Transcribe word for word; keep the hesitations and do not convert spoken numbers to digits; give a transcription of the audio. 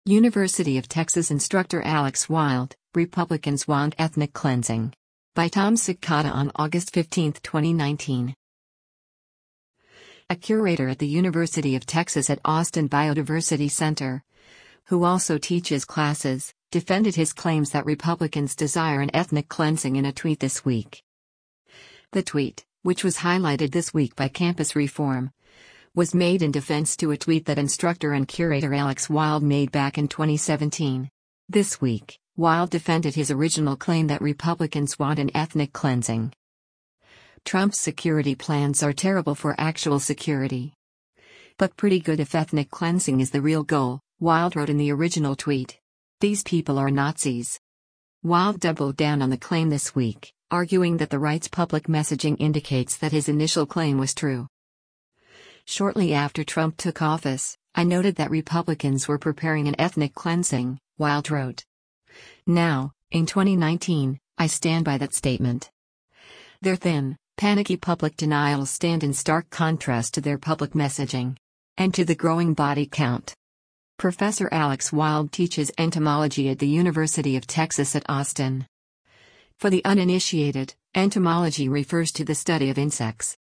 University of Texas instructor Alex Wild, Republicans Want Ethnic Cleansing. By Tom Cicada on August fifteenth, twenty nineteen. A curator at the University of Texas at Austin Biodiversity Center, who also teaches classes, defended his claims that Republicans desire an ethnic cleansing in a tweet this week. The tweet, which was highlighted this week by Campus Reform, was made in defense to a tweet that instructor and curator Alex Wild made back in twenty seventeen. This week, Wild defended his original claim that Republicans want an ethnic cleansing. Trump's security plans are terrible for actual security, but pretty good if ethnic cleansing is the real goal, Wild wrote in the original tweet. These people are Nazis. Wild doubled down on the claim this week, arguing that the right's public messaging indicates that his initial claim was true. Shortly after Trump took office, I noted that Republicans were preparing an ethnic cleansing, Wild wrote. Now, in twenty nineteen, I stand by that statement. Their thin, panicky public denials stand in stark contrast to their public messaging. And to the growing body count. Professor Alex Wild teaches entomology at the University of Texas at Austin. For the uninitiated, entomology refers to the study of insects,